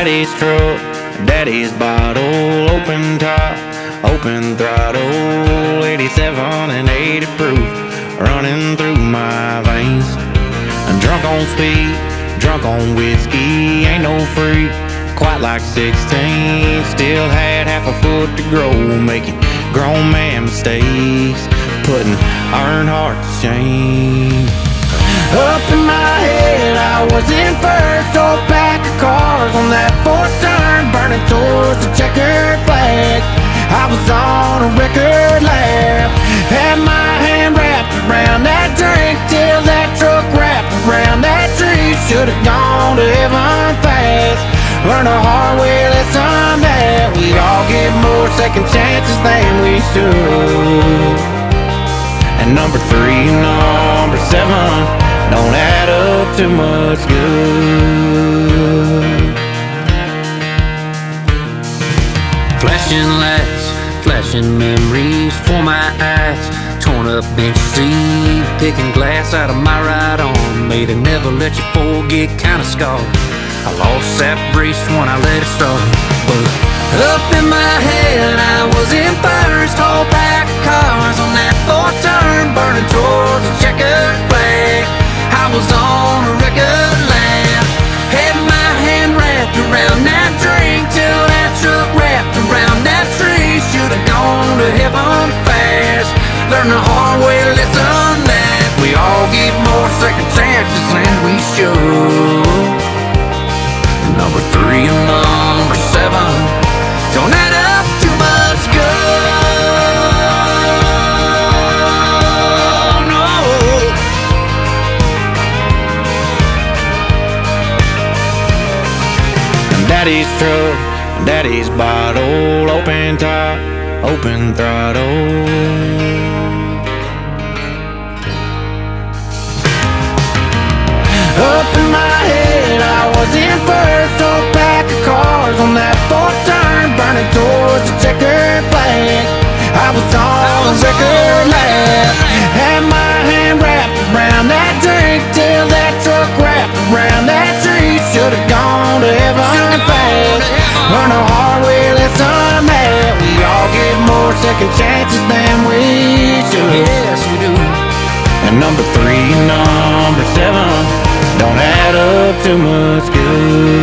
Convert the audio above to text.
Daddy's truck, daddy's bottle, open top, open throttle, 87 and 80 proof, running through my veins. I'm drunk on speed, drunk on whiskey, ain't no freak, quite like 16. Still had half a foot to grow, making grown man mistakes, putting Earnhardt to shame. Up in my head, I was in first, old pack of cars on that fourth turn, burning towards the checkered flag. I was on a record lap, had my hand wrapped around that drink till that truck wrapped around that tree. Should've gone to heaven fast, learned a hard way lesson that we all get more second chances than we should. And number 3 and number 7 don't add up to much good. Flashing lights, flashing memories for my eyes, torn up bench seat, picking glass out of my right arm, made a never let you forget kind of scar. I lost that brace when I let it start. But up in my head, I was in first, whole pack of cars on that fourth turn, burning towards the checkered flag. I was on a record lap, had my hand wrapped around that drink till that truck wrapped around that tree. Should've gone to heaven fast, learned the hard way lesson that we all get more second chances than we should. Number 3 and number 7 don't add up to much good, no. Daddy's truck, daddy's bottle, open top, open throttle. Up in my head, I was in first, old pack of cars on that fourth turn, burning towards the checkered flag. I was on a record lap, had my hand wrapped around that drink till that truck wrapped around that tree. Should've gone to heaven fast, learned a hard way lesson that we all get more second chances than we should. Yes, we do. And number 3 and number 7 don't add up to much good.